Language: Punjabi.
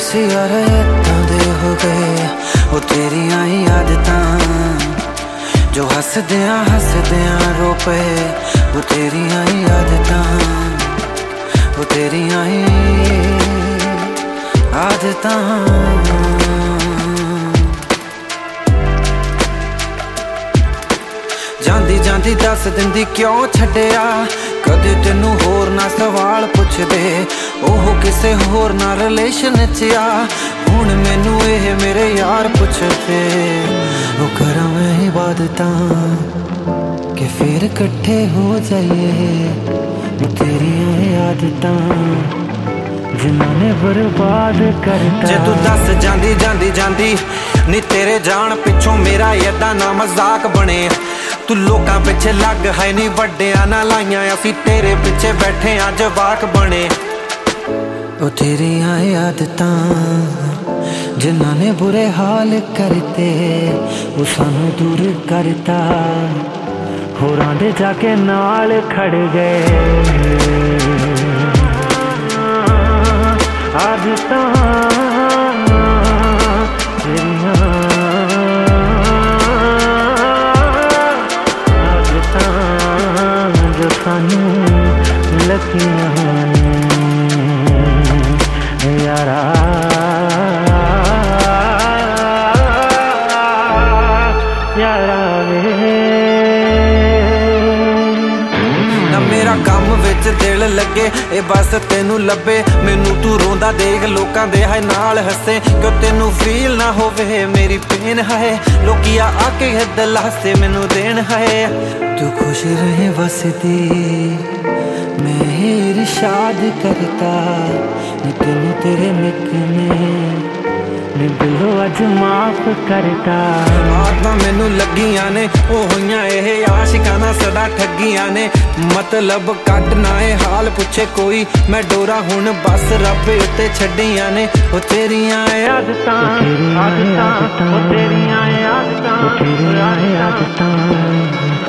ਅਸੀਂ ਯਾਰ ਏਦਾਂ ਦੇ ਹੋ ਗਏ ਉਹ ਤੇਰੀਆਂ ਹੀ ਆਦਤਾਂ ਜੋ ਹੱਸਦਿਆਂ ਰੋ ਪਏ ਉਹ ਤੇਰੀਆਂ ਹੀ ਆਦਤਾਂ ਉਹ ਤੇਰੀਆਂ ਹੀ ਆਦਤਾਂ ਜਾਂਦੀ ਜਾਂਦੀ ਦੱਸ ਦਿੰਦੀ ਕਿਉਂ ਛੱਡਿਆ ਕਦੇ ਤੈਨੂੰ ਹੋਰ ਨਾ ਸਵਾਲ ਪੁੱਛਦੇ ਉਹ ਕਿਸੇ ਹੋਰ ਨਾਲ ਰਿਲੇਸ਼ਨ 'ਚ ਆ ਹੁਣ ਮੈਨੂੰ ਇਹ ਮੇਰੇ ਯਾਰ ਪੁੱਛਦੇ ਉਹ ਕਰਾਂ ਮੈਂ ਇਬਾਦਤਾਂ ਕਿ ਫਿਰ ਇਕੱਠੇ ਹੋ ਜਾਈਏ ਤੇਰੀਆਂ ਆਦਤਾਂ ਜਿਨ੍ਹਾਂ ਨੇ ਬਰਬਾਦ ਕਰਤਾ ਜੇ ਤੂੰ ਦੱਸ ਜਾਂਦੀ ਨੀ ਤੇਰੇ ਜਾਣ ਪਿੱਛੋਂ ਮੇਰਾ ਏਦਾਂ ਨਾ ਮਜ਼ਾਕ ਬਣੇ ਤੂੰ ਲੋਕਾਂ ਪਿੱਛੇ ਲੱਗ ਹੈ ਨੀ ਵੱਡਿਆਂ ਨਾਲ ਲਾਈਆਂ ਅਸੀਂ ਤੇਰੇ ਪਿੱਛੇ ਬੈਠੇ ਆ ਜਵਾਕ ਬਣੇ ਉਹ ਤੇਰੀਆਂ ਆਦਤਾਂ ਜਿਨ੍ਹਾਂ ਨੇ ਬੁਰੇ ਹਾਲ ਕਰਤੇ ਉਹ ਸਾਨੂੰ ਦੂਰ ਕਰਤਾ ਹੋਰਾਂ ਦੇ ਜਾ ਕੇ ਨਾਲ ਖੜ ਗਏ ਆਦਤਾਂ ਤੇਰੀਆਂ ਆਦਤਾਂ ਜੋ ਸਾਨੂੰ ਲੱਗੀਆਂ ਨੇ ਯਾਰਾ ਮੇਰਾ ਕੰਮ ਵਿੱਚ ਦਿਲ ਲੱਗੇ ਇਹ ਬਸ ਤੈਨੂੰ ਲੱਭੇ ਮੈਨੂੰ ਤੂੰ ਰੋਂਦਾ ਦੇਖ ਲੋਕਾਂ ਦੇ ਹਾਏ ਨਾਲ ਹੱਸੇ ਕਿਉਂ ਤੈਨੂੰ ਫੀਲ ਨਾ ਹੋਵੇ ਮੇਰੀ ਪੇਨ ਹੈ ਲੋਕੀ ਆ ਕੇ ਦਿਲਾਸੇ ਮੈਨੂੰ ਦੇਣ ਹੈ ਤੂੰ ਖੁਸ਼ ਰਹੇ ਵਸਦੀ ਮੈਂ ਇਰਸ਼ਾਦ ਕਰਤਾ ਨੀ ਤੈਨੂੰ ਤੇਰੇ ਨਿਕਨੇ ਨੀ ਦਿਲੋਂ ਅੱਜ ਮਾਫ ਕਰਤਾ ਆਦਤਾਂ ਮੈਨੂੰ ਲੱਗੀਆਂ ਨੇ ਉਹ ਹੋਈਆਂ ਇਹ ਆਸ਼ਿਕਾਂ ਨਾਲ ਸਦਾ ਠੱਗੀਆਂ ਨੇ ਮਤਲਬ ਕੱਢ ਨਾ ਇਹ ਹਾਲ ਪੁੱਛੇ ਕੋਈ ਮੈਂ ਡੋਰਾ ਹੁਣ ਬਸ ਰੱਬ ਉੱਤੇ ਛੱਡੀਆਂ ਨੇ ਉਹ ਤੇਰੀਆਂ ਆਦਤਾਂ ਉਹ ਤੇਰੀਆਂ ਆਦਤਾਂ